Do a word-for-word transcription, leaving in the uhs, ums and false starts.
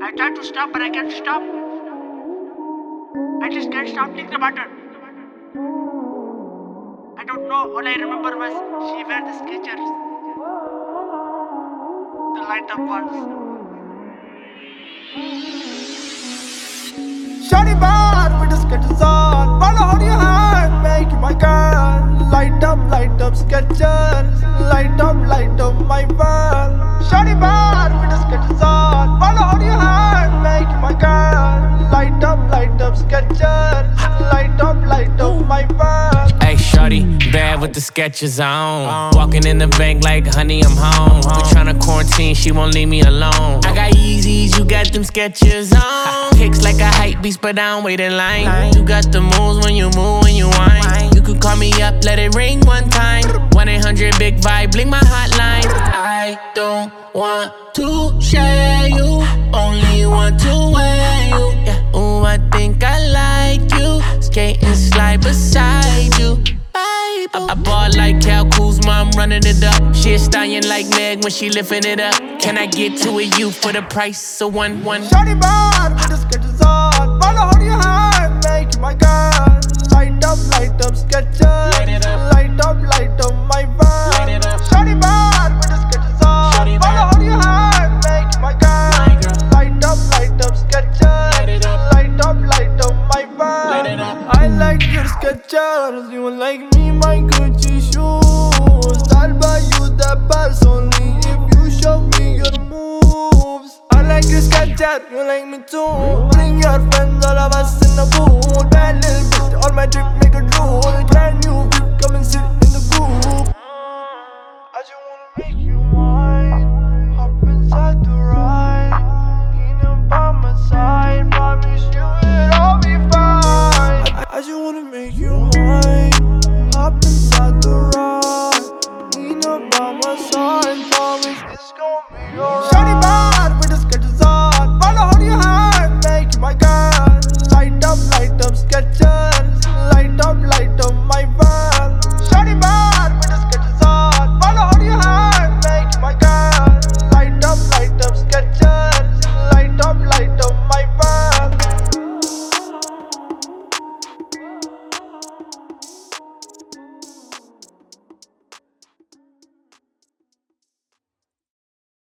I try to stop, but I can't stop. I just can't stop thinking about her. I don't know. All I remember was she wear the Skechers, the light up ones. Shawty bad with the Skechers on. Wanna hold your hand, make you my girl. Light up, light up Skechers. Light up, light up my world. Shawty bad with the Skechers on. Wanna hold your hand, make you my girl. Light up, light up Skechers. Light up, light up my world. Hey, shorty, bad with the Skechers on. Walking in the bank like, honey, I'm home. We tryna quarantine, she won't leave me alone. I got Yeezys, you got them Skechers on. Pics like a hype beast, but I don't wait in line. You got the moves when you move, when you whine. You could call me up, let it ring one time. one eight hundred big vibe, blink my hotline. I don't want to share you, only want to wear you. Yeah, ooh, I think I like you. Skate and slide beside you. I, I bought like Cal Kuzma, I'm running it up. She a stallion like Meg when she lifting it up. Can I get to a you for the price of one one? Shawty bad with the Skechers on. Wanna hold your hand, make you my girl. Light up, light up Skechers. Light up, light up my world. Shawty bad with the Skechers on. Wanna hold your hand, make you my girl. Light up, light up Skechers. Light up, light up my world. I like your Skechers, you like me my Gucci shoes. I'll buy you the purse only if you show me your moves. I like your Skechers, you like me too. Bring your friends, all of us in the pool. Bad little bitch, all my drip make a drool. Brand new whip, come and sit